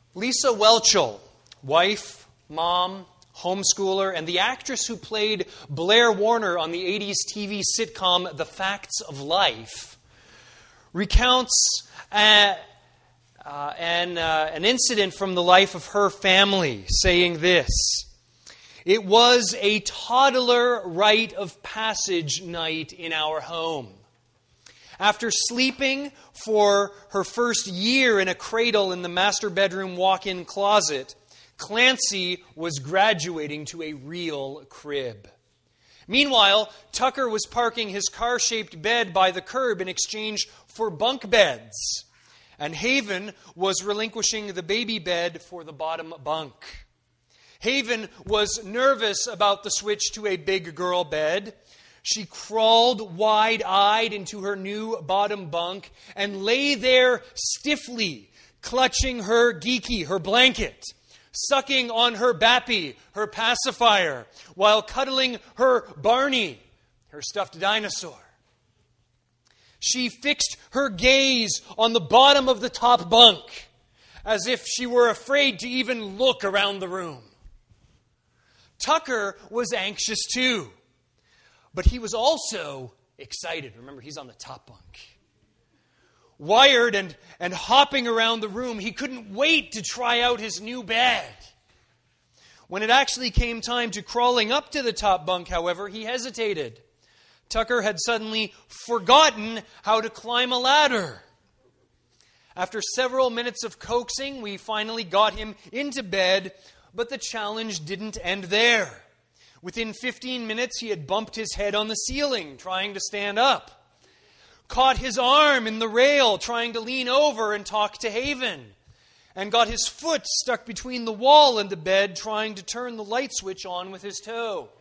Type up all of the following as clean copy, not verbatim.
Lisa Whelchel, wife, mom, homeschooler, and the actress who played Blair Warner on the 80s TV sitcom The Facts of Life, recounts an incident from the life of her family, saying this: "It was a toddler rite of passage night in our home. After sleeping for her first year in a cradle in the master bedroom walk-in closet, Clancy was graduating to a real crib. Meanwhile, Tucker was parking his car-shaped bed by the curb in exchange for bunk beds, and Haven was relinquishing the baby bed for the bottom bunk. Haven was nervous about the switch to a big girl bed. She crawled wide-eyed into her new bottom bunk and lay there stiffly, clutching her geeky, her blanket, sucking on her Bappy, her pacifier, while cuddling her Barney, her stuffed dinosaur. She fixed her gaze on the bottom of the top bunk, as if she were afraid to even look around the room. Tucker was anxious too, but he was also excited. Remember, he's on the top bunk. Wired and hopping around the room, he couldn't wait to try out his new bed. When it actually came time to crawling up to the top bunk, however, he hesitated. Tucker had suddenly forgotten how to climb a ladder. After several minutes of coaxing, we finally got him into bed, but the challenge didn't end there. Within 15 minutes, he had bumped his head on the ceiling, trying to stand up. Caught his arm in the rail, trying to lean over and talk to Haven. And got his foot stuck between the wall and the bed, trying to turn the light switch on with his toe.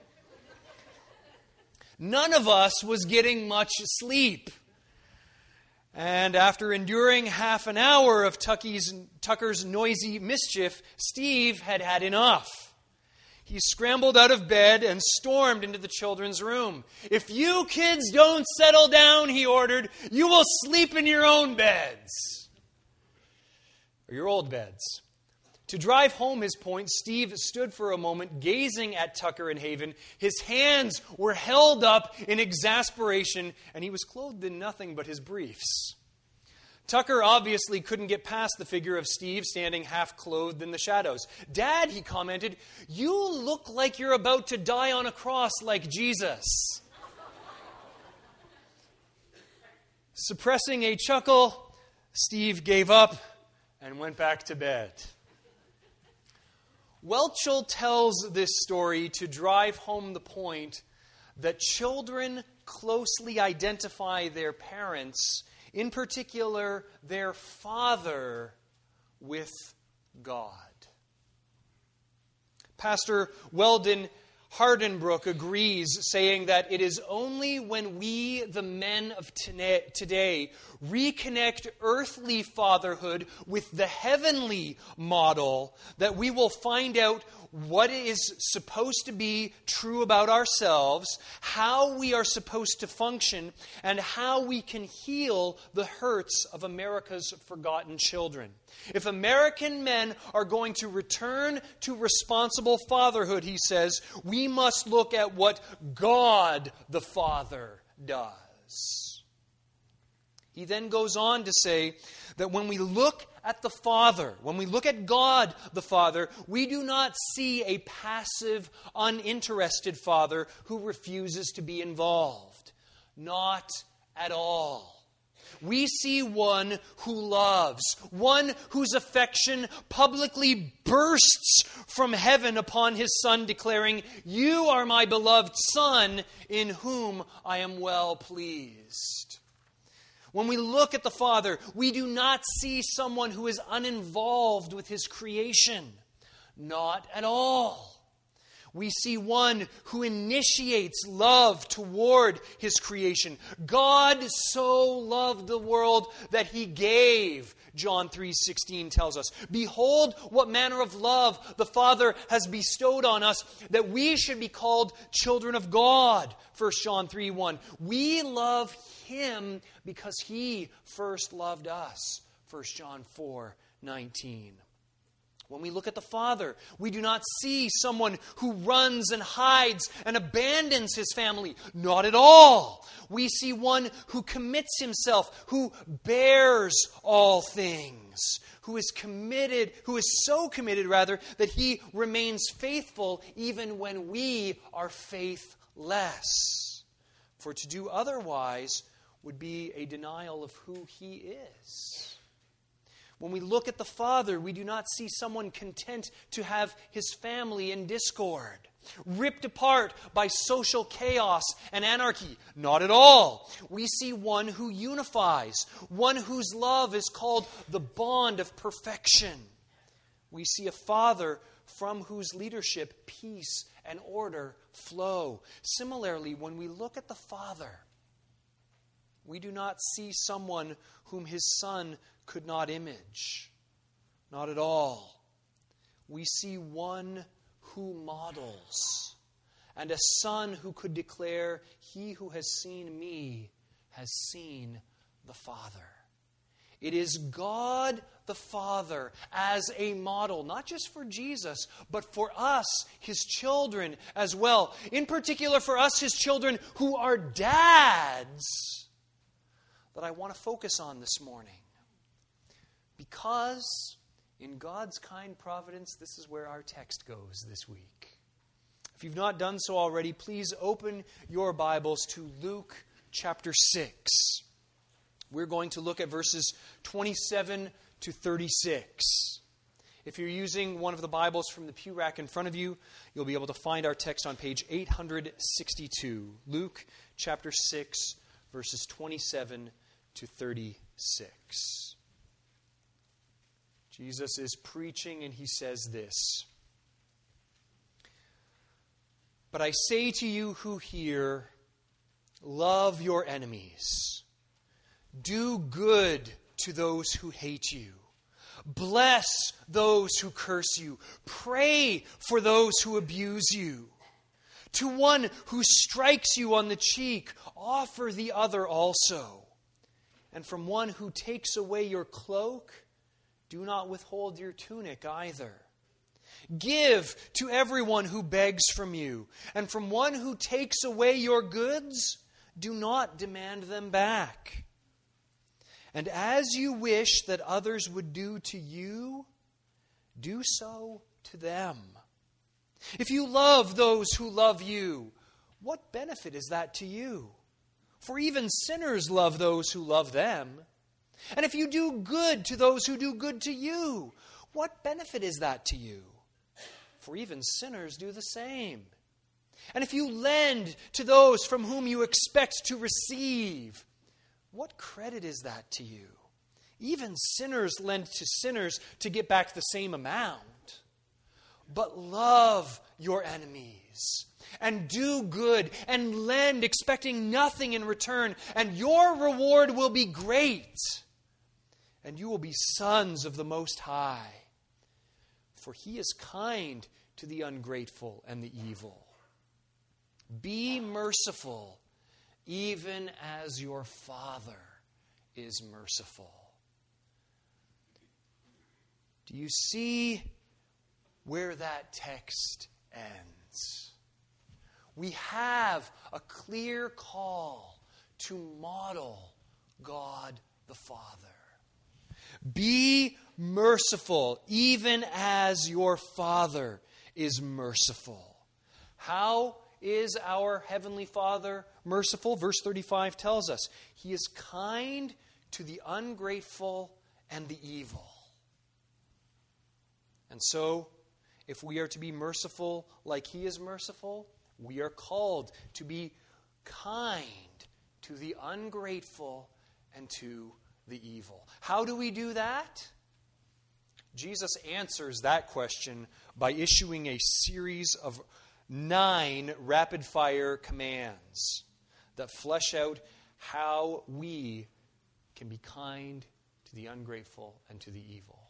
None of us was getting much sleep. And after enduring half an hour of Tucker's noisy mischief, Steve had had enough. He scrambled out of bed and stormed into the children's room. "If you kids don't settle down," he ordered, "you will sleep in your own beds." Or your old beds. To drive home his point, Steve stood for a moment, gazing at Tucker and Haven. His hands were held up in exasperation, and he was clothed in nothing but his briefs. Tucker obviously couldn't get past the figure of Steve standing half-clothed in the shadows. "Dad," he commented, "you look like you're about to die on a cross like Jesus." Suppressing a chuckle, Steve gave up and went back to bed. Whelchel tells this story to drive home the point that children closely identify their parents, in particular, their father, with God. Pastor Weldon Hardenbrook agrees, saying that it is only when we, the men of today, reconnect earthly fatherhood with the heavenly model that we will find out what is supposed to be true about ourselves, how we are supposed to function, and how we can heal the hurts of America's forgotten children. If American men are going to return to responsible fatherhood, he says, we must look at what God the Father does. He then goes on to say that when we look at the Father, when we look at God the Father, we do not see a passive, uninterested Father who refuses to be involved. Not at all. We see one who loves, one whose affection publicly bursts from heaven upon his Son, declaring, "You are my beloved Son, in whom I am well pleased." When we look at the Father, we do not see someone who is uninvolved with his creation. Not at all. We see one who initiates love toward his creation. God so loved the world that he gave, John 3:16 tells us. "Behold, what manner of love the Father has bestowed on us, that we should be called children of God," 1 John 3:1. We love him because he first loved us, 1 John 4:19. When we look at the Father, we do not see someone who runs and hides and abandons his family. Not at all. We see one who commits himself, who bears all things, who is so committed that he remains faithful even when we are faithless. For to do otherwise would be a denial of who he is. When we look at the Father, we do not see someone content to have his family in discord, ripped apart by social chaos and anarchy. Not at all. We see one who unifies, one whose love is called the bond of perfection. We see a Father from whose leadership peace and order flow. Similarly, when we look at the Father, we do not see someone whom his Son could not image. Not at all. We see one who models, and a Son who could declare, "He who has seen me has seen the Father." It is God the Father as a model, not just for Jesus, but for us, his children as well. In particular for us, his children who are dads, that I want to focus on this morning. Because in God's kind providence, this is where our text goes this week. If you've not done so already, please open your Bibles to Luke chapter 6. We're going to look at verses 27 to 36. If you're using one of the Bibles from the pew rack in front of you, you'll be able to find our text on page 862. Luke chapter 6, verses 27 to 36. Jesus is preaching and he says this: "But I say to you who hear, love your enemies. Do good to those who hate you. Bless those who curse you. Pray for those who abuse you. To one who strikes you on the cheek, offer the other also. And from one who takes away your cloak, do not withhold your tunic either. Give to everyone who begs from you, and from one who takes away your goods, do not demand them back. And as you wish that others would do to you, do so to them. If you love those who love you, what benefit is that to you? For even sinners love those who love them. And if you do good to those who do good to you, what benefit is that to you? For even sinners do the same. And if you lend to those from whom you expect to receive, what credit is that to you? Even sinners lend to sinners to get back the same amount. But love your enemies, and do good, and lend, expecting nothing in return, and your reward will be great, and you will be sons of the Most High. For he is kind to the ungrateful and the evil. Be merciful, even as your Father is merciful." Do you see where that text ends? We have a clear call to model God the Father. Be merciful, even as your Father is merciful. How is our Heavenly Father merciful? Verse 35 tells us, He is kind to the ungrateful and the evil. And so, if we are to be merciful like He is merciful, we are called to be kind to the ungrateful and to the evil. How do we do that? Jesus answers that question by issuing a series of 9 rapid-fire commands that flesh out how we can be kind to the ungrateful and to the evil.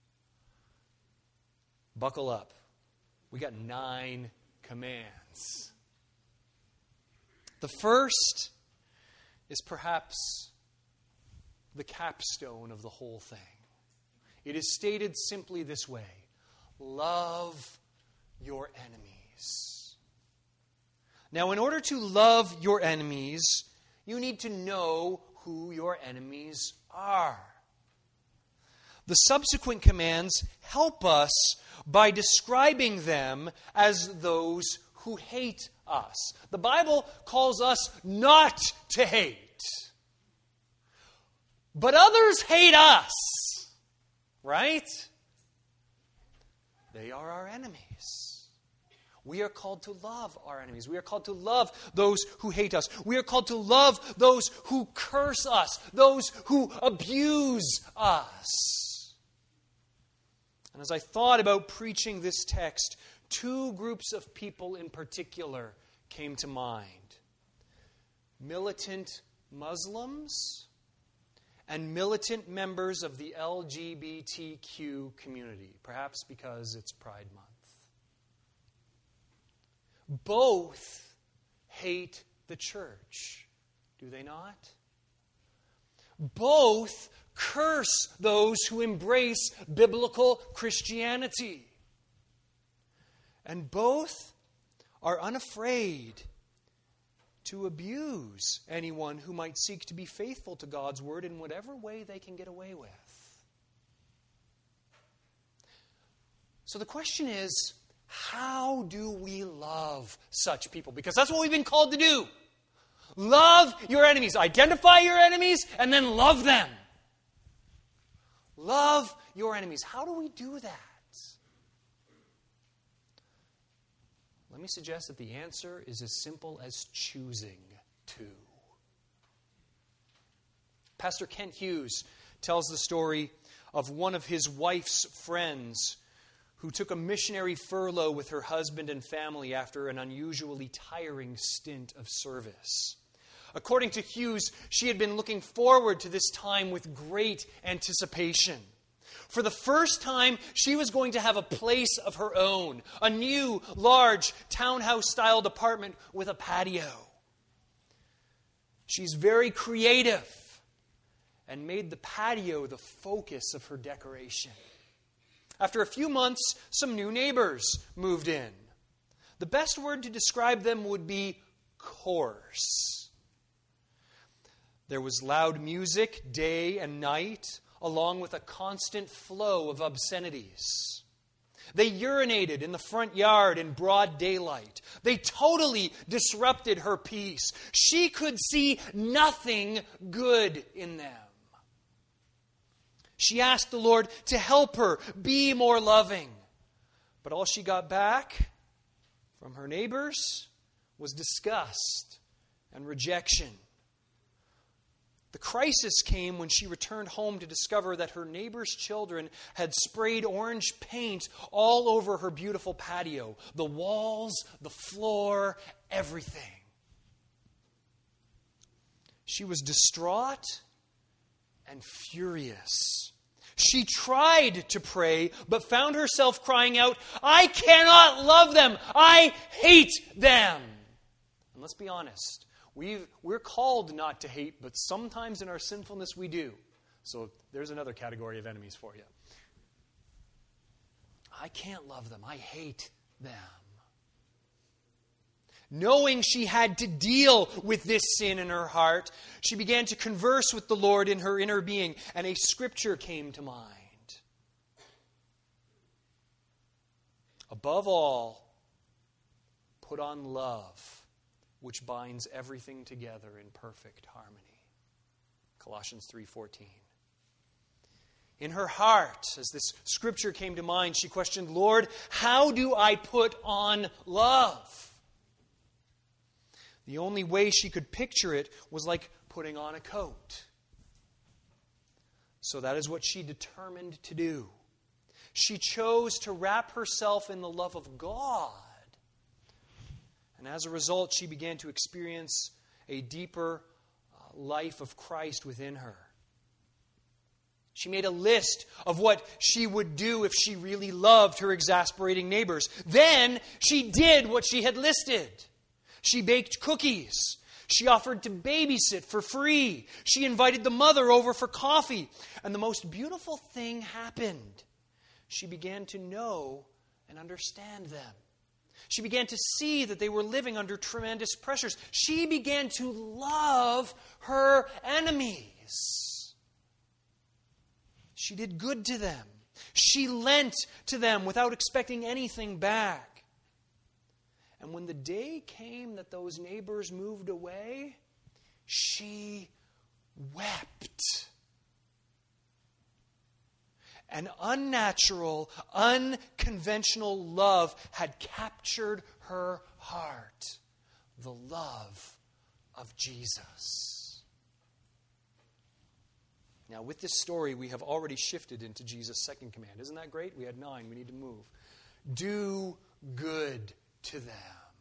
Buckle up. We got 9 commands. The first is perhaps the capstone of the whole thing. It is stated simply this way: love your enemies. Now, in order to love your enemies, you need to know who your enemies are. The subsequent commands help us by describing them as those who hate us. The Bible calls us not to hate. But others hate us, right? They are our enemies. We are called to love our enemies. We are called to love those who hate us. We are called to love those who curse us, those who abuse us. And as I thought about preaching this text, two groups of people in particular came to mind. Militant Muslims and militant members of the LGBTQ community, perhaps because it's Pride Month. Both hate the church, do they not? Both curse those who embrace biblical Christianity. And both are unafraid to abuse anyone who might seek to be faithful to God's word in whatever way they can get away with. So the question is, how do we love such people? Because that's what we've been called to do. Love your enemies. Identify your enemies and then love them. Love your enemies. How do we do that? Let me suggest that the answer is as simple as choosing to. Pastor Kent Hughes tells the story of one of his wife's friends who took a missionary furlough with her husband and family after an unusually tiring stint of service. According to Hughes, she had been looking forward to this time with great anticipation. For the first time, she was going to have a place of her own, a new, large, townhouse-styled apartment with a patio. She's very creative and made the patio the focus of her decoration. After a few months, some new neighbors moved in. The best word to describe them would be coarse. There was loud music day and night, along with a constant flow of obscenities. They urinated in the front yard in broad daylight. They totally disrupted her peace. She could see nothing good in them. She asked the Lord to help her be more loving. But all she got back from her neighbors was disgust and rejection. The crisis came when she returned home to discover that her neighbor's children had sprayed orange paint all over her beautiful patio. The walls, the floor, everything. She was distraught and furious. She tried to pray, but found herself crying out, "I cannot love them. I hate them." And let's be honest. We're called not to hate, but sometimes in our sinfulness we do. So there's another category of enemies for you. I can't love them. I hate them. Knowing she had to deal with this sin in her heart, she began to converse with the Lord in her inner being, and a scripture came to mind. Above all, put on love, which binds everything together in perfect harmony. Colossians 3:14. In her heart, as this scripture came to mind, she questioned, "Lord, how do I put on love?" The only way she could picture it was like putting on a coat. So that is what she determined to do. She chose to wrap herself in the love of God. And as a result, she began to experience a deeper life of Christ within her. She made a list of what she would do if she really loved her exasperating neighbors. Then she did what she had listed. She baked cookies. She offered to babysit for free. She invited the mother over for coffee. And the most beautiful thing happened. she began to know and understand them. She began to see that they were living under tremendous pressures. She began to love her enemies. She did good to them. She lent to them without expecting anything back. And when the day came that those neighbors moved away, she wept. An unnatural, unconventional love had captured her heart. The love of Jesus. Now, with this story, we have already shifted into Jesus' second command. Isn't that great? We had 9. We need to move. Do good to them.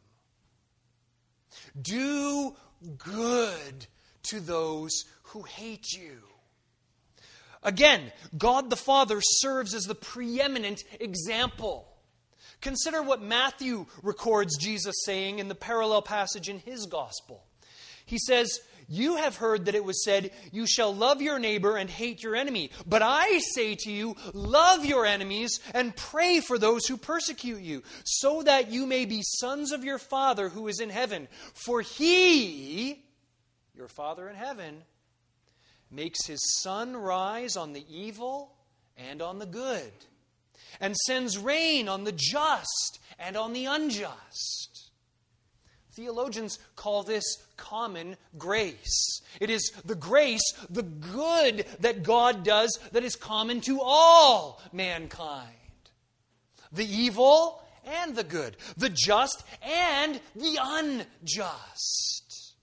Do good to those who hate you. Again, God the Father serves as the preeminent example. Consider what Matthew records Jesus saying in the parallel passage in his gospel. He says, "You have heard that it was said, 'You shall love your neighbor and hate your enemy.' But I say to you, love your enemies and pray for those who persecute you, so that you may be sons of your Father who is in heaven. For He, your Father in heaven, makes His sun rise on the evil and on the good, and sends rain on the just and on the unjust." Theologians call this common grace. It is the grace, the good that God does that is common to all mankind. The evil and the good, the just and the unjust.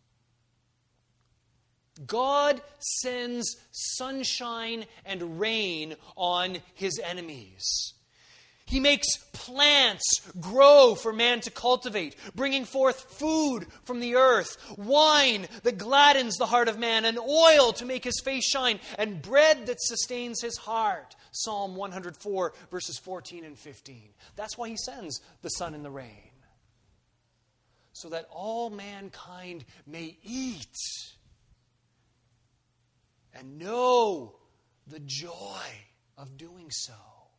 God sends sunshine and rain on His enemies. He makes plants grow for man to cultivate, bringing forth food from the earth, wine that gladdens the heart of man, and oil to make his face shine, and bread that sustains his heart. Psalm 104, verses 14 and 15. That's why He sends the sun and the rain. So that all mankind may eat and know the joy of doing so.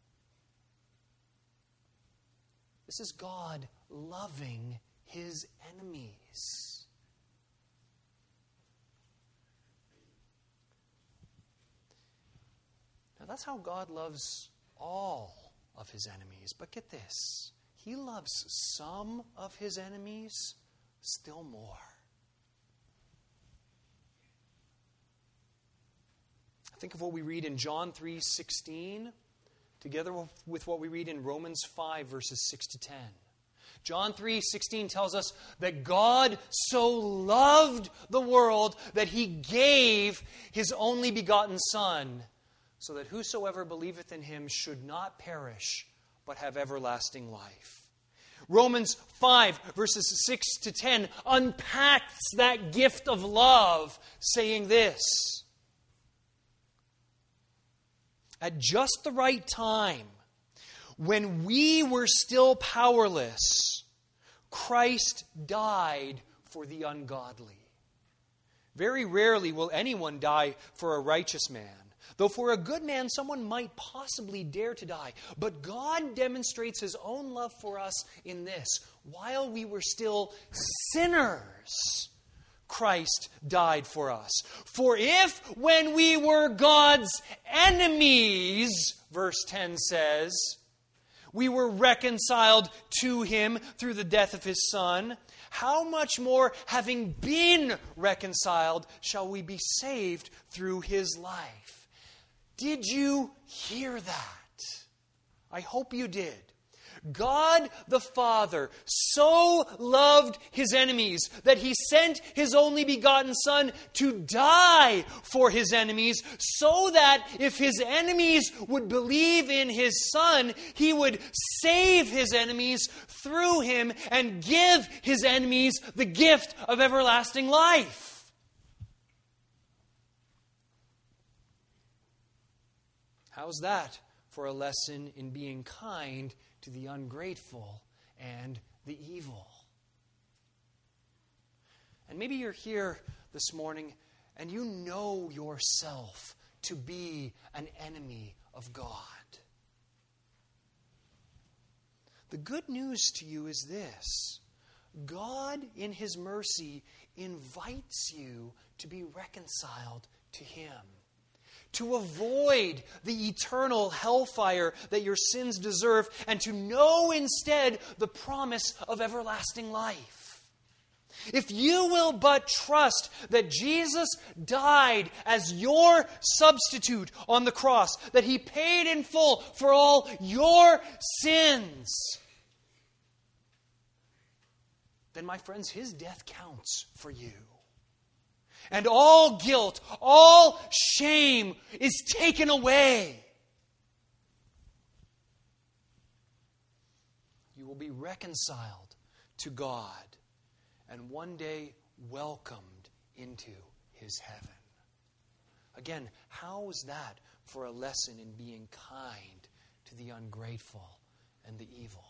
This is God loving His enemies. Now that's how God loves all of His enemies. But get this, He loves some of His enemies still more. Think of what we read in John 3:16, together with what we read in Romans 5, verses 6 to 10. John 3:16 tells us that God so loved the world that He gave His only begotten Son, so that whosoever believeth in Him should not perish, but have everlasting life. Romans 5, verses 6 to 10 unpacks that gift of love, saying this: "At just the right time, when we were still powerless, Christ died for the ungodly." Very rarely will anyone die for a righteous man, though for a good man someone might possibly dare to die. But God demonstrates His own love for us in this: while we were still sinners, Christ died for us. For if, when we were God's enemies, verse 10 says, we were reconciled to Him through the death of His Son, how much more, having been reconciled, shall we be saved through His life? Did you hear that? I hope you did. God the Father so loved His enemies that He sent His only begotten Son to die for His enemies, so that if His enemies would believe in His Son, He would save His enemies through Him and give His enemies the gift of everlasting life. How's that for a lesson in being kind to the ungrateful and the evil? And maybe you're here this morning and you know yourself to be an enemy of God. The good news to you is this: God, in His mercy, invites you to be reconciled to Him, to avoid the eternal hellfire that your sins deserve, and to know instead the promise of everlasting life. If you will but trust that Jesus died as your substitute on the cross, that He paid in full for all your sins, then, my friends, His death counts for you. And all guilt, all shame is taken away. You will be reconciled to God and one day welcomed into His heaven. Again, how is that for a lesson in being kind to the ungrateful and the evil?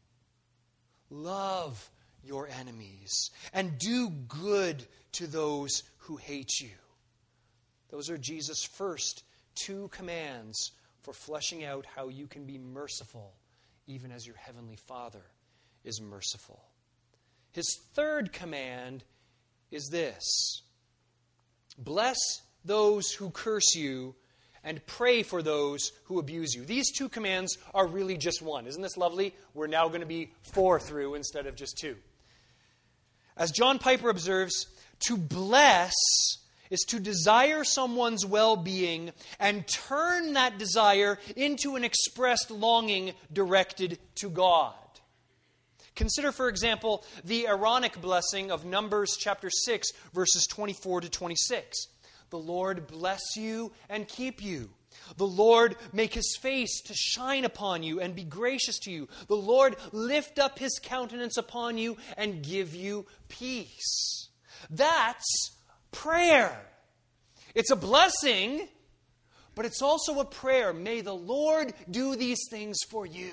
Love your enemies and do good to those who hate you. Those are Jesus' first two commands for fleshing out how you can be merciful, even as your heavenly Father is merciful. His third command is this: bless those who curse you and pray for those who abuse you. These two commands are really just one. Isn't this lovely? We're now going to be 4 through instead of just 2. As John Piper observes, to bless is to desire someone's well-being and turn that desire into an expressed longing directed to God. Consider, for example, the Aaronic blessing of Numbers chapter 6, verses 24 to 26. The Lord bless you and keep you. The Lord make His face to shine upon you and be gracious to you. The Lord lift up His countenance upon you and give you peace. That's prayer. It's a blessing, but it's also a prayer. May the Lord do these things for you.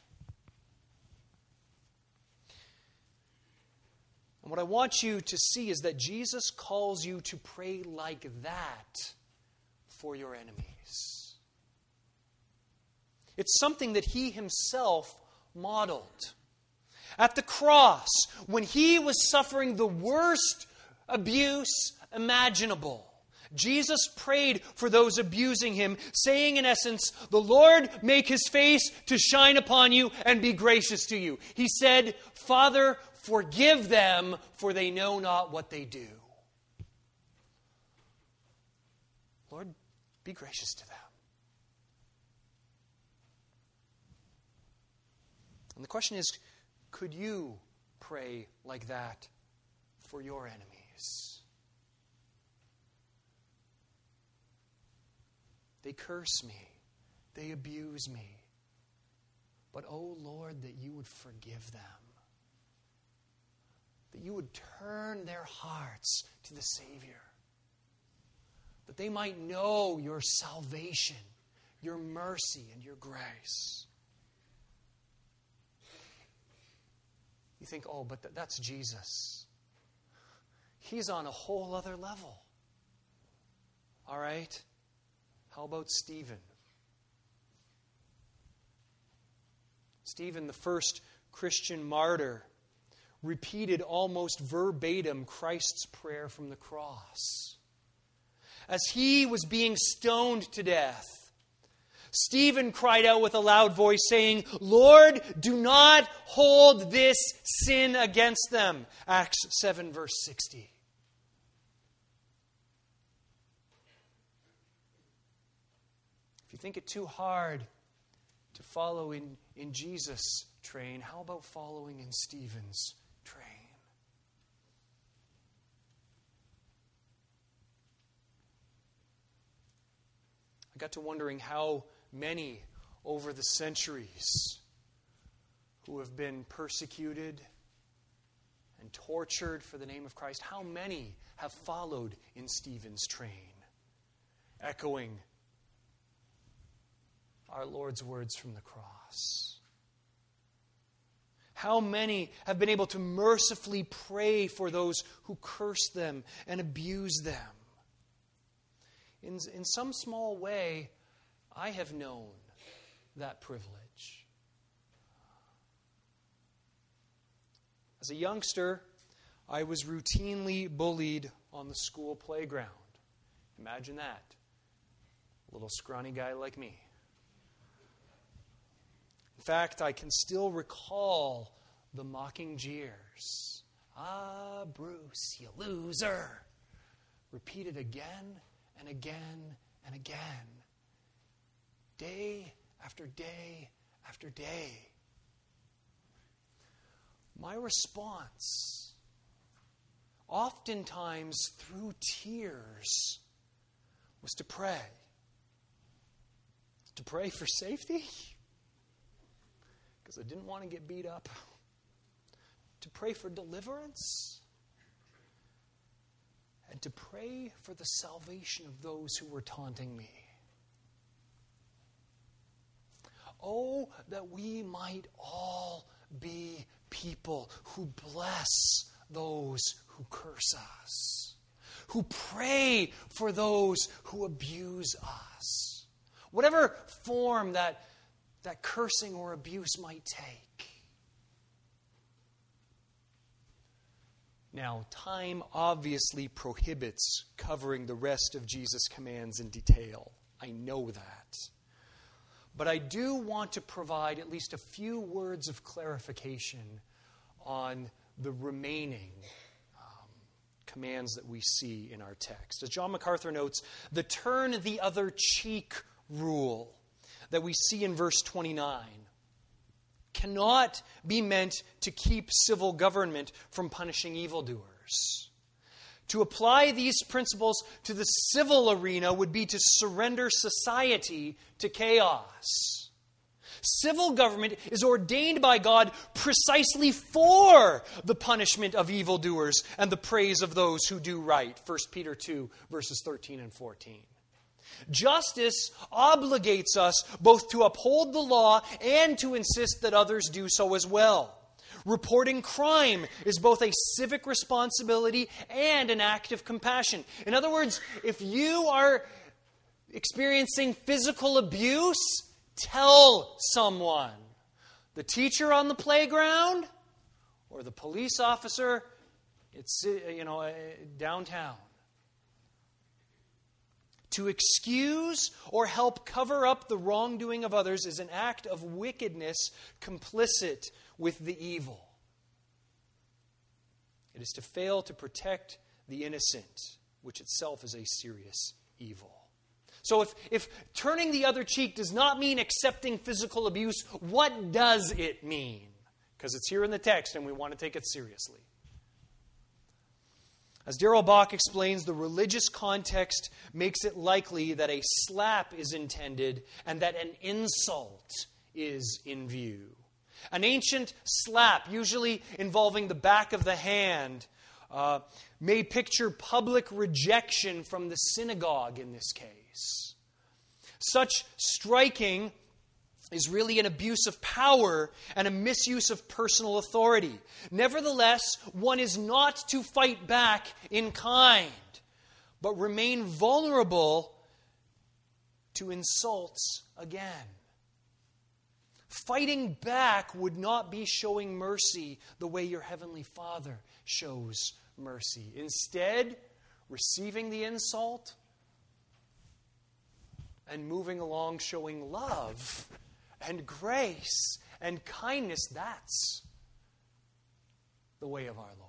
And what I want you to see is that Jesus calls you to pray like that for your enemies. It's something that He Himself modeled. At the cross, when He was suffering the worst abuse imaginable, Jesus prayed for those abusing Him, saying in essence, the Lord make His face to shine upon you and be gracious to you. He said, Father, forgive them, for they know not what they do. Lord, be gracious to them. And the question is, could you pray like that for your enemies? They curse me. They abuse me. But, oh Lord, that you would forgive them. That you would turn their hearts to the Savior. That they might know your salvation, your mercy, and your grace. You think, oh, but that's Jesus. He's on a whole other level. All right? How about Stephen? Stephen, the first Christian martyr, repeated almost verbatim Christ's prayer from the cross. As he was being stoned to death, Stephen cried out with a loud voice, saying, Lord, do not hold this sin against them. Acts 7, verse 60. If you think it too hard to follow in Jesus' train, how about following in Stephen's train? I got to wondering how many over the centuries who have been persecuted and tortured for the name of Christ, how many have followed in Stephen's train, echoing our Lord's words from the cross. How many have been able to mercifully pray for those who curse them and abuse them? In some small way, I have known that privilege. As a youngster, I was routinely bullied on the school playground. Imagine that. A little scrawny guy like me. In fact, I can still recall the mocking jeers. "Ah, Bruce, you loser." Repeated again and again and again. Day after day after day. My response, oftentimes through tears, was to pray. To pray for safety, because I didn't want to get beat up. To pray for deliverance. And to pray for the salvation of those who were taunting me. Oh, that we might all be people who bless those who curse us, who pray for those who abuse us. Whatever form that cursing or abuse might take. Now, time obviously prohibits covering the rest of Jesus' commands in detail. I know that. But I do want to provide at least a few words of clarification on the remaining commands that we see in our text. As John MacArthur notes, the turn the other cheek rule that we see in verse 29 cannot be meant to keep civil government from punishing evildoers. To apply these principles to the civil arena would be to surrender society to chaos. Civil government is ordained by God precisely for the punishment of evildoers and the praise of those who do right. 1 Peter 2, verses 13 and 14. Justice obligates us both to uphold the law and to insist that others do so as well. Reporting crime is both a civic responsibility and an act of compassion. In other words, if you are experiencing physical abuse, tell someone. The teacher on the playground or the police officer, downtown. To excuse or help cover up the wrongdoing of others is an act of wickedness complicit with the evil. It is to fail to protect the innocent, which itself is a serious evil. So if turning the other cheek does not mean accepting physical abuse, what does it mean? Because it's here in the text and we want to take it seriously. As Darrell Bach explains, the religious context makes it likely that a slap is intended and that an insult is in view. An ancient slap, usually involving the back of the hand, may picture public rejection from the synagogue in this case. Such striking is really an abuse of power and a misuse of personal authority. Nevertheless, one is not to fight back in kind, but remain vulnerable to insults again. Fighting back would not be showing mercy the way your Heavenly Father shows mercy. Instead, receiving the insult and moving along showing love and grace and kindness, that's the way of our Lord.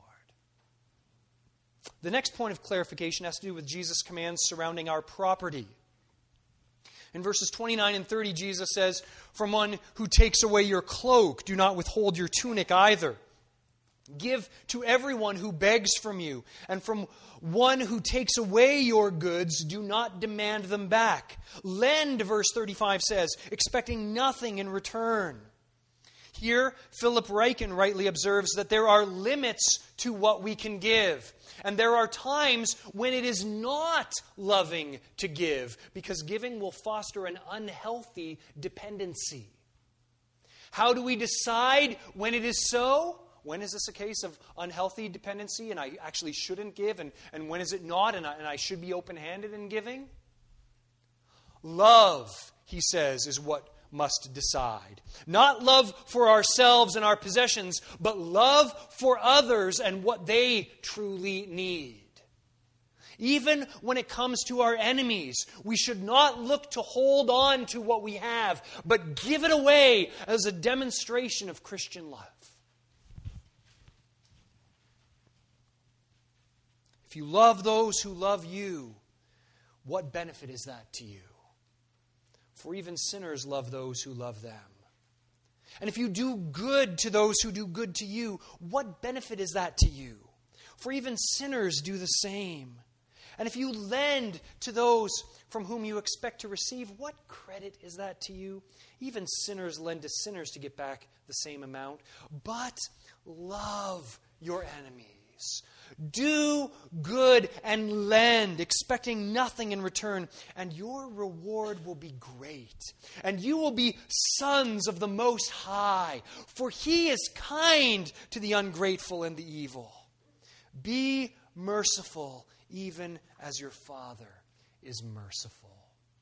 The next point of clarification has to do with Jesus' commands surrounding our property. In verses 29 and 30, Jesus says, "From one who takes away your cloak, do not withhold your tunic either. Give to everyone who begs from you, and from one who takes away your goods, do not demand them back. Lend," verse 35 says, "expecting nothing in return." Here, Philip Ryken rightly observes that there are limits to what we can give. And there are times when it is not loving to give, because giving will foster an unhealthy dependency. How do we decide when it is so? When is this a case of unhealthy dependency and I actually shouldn't give? And when is it not and I should be open-handed in giving? Love, he says, is what must decide. Not love for ourselves and our possessions, but love for others and what they truly need. Even when it comes to our enemies, we should not look to hold on to what we have, but give it away as a demonstration of Christian love. If you love those who love you, what benefit is that to you? For even sinners love those who love them. And if you do good to those who do good to you, what benefit is that to you? For even sinners do the same. And if you lend to those from whom you expect to receive, what credit is that to you? Even sinners lend to sinners to get back the same amount. But love your enemies. Do good and lend, expecting nothing in return, and your reward will be great. And you will be sons of the Most High, for He is kind to the ungrateful and the evil. Be merciful, even as your Father is merciful.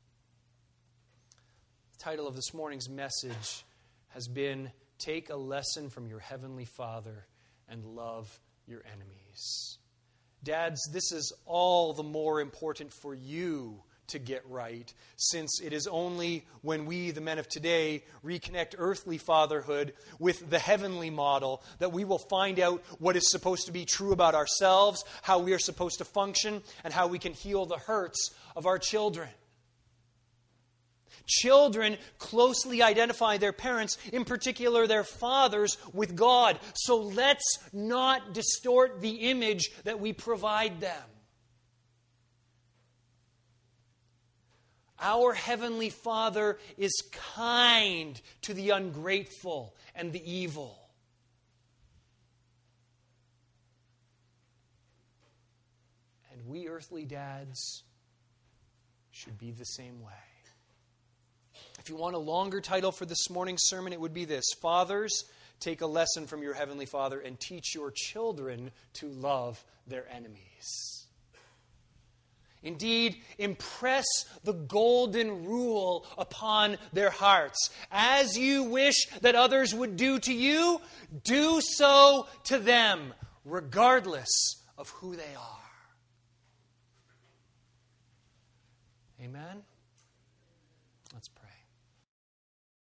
The title of this morning's message has been, Take a Lesson from Your Heavenly Father and Love Your Enemies. Dads, this is all the more important for you to get right, since it is only when we, the men of today, reconnect earthly fatherhood with the heavenly model that we will find out what is supposed to be true about ourselves, how we are supposed to function, and how we can heal the hurts of our children. Children closely identify their parents, in particular their fathers, with God. So let's not distort the image that we provide them. Our Heavenly Father is kind to the ungrateful and the evil. And we earthly dads should be the same way. If you want a longer title for this morning's sermon, it would be this: Fathers, take a lesson from your Heavenly Father and teach your children to love their enemies. Indeed, impress the golden rule upon their hearts. As you wish that others would do to you, do so to them, regardless of who they are. Amen?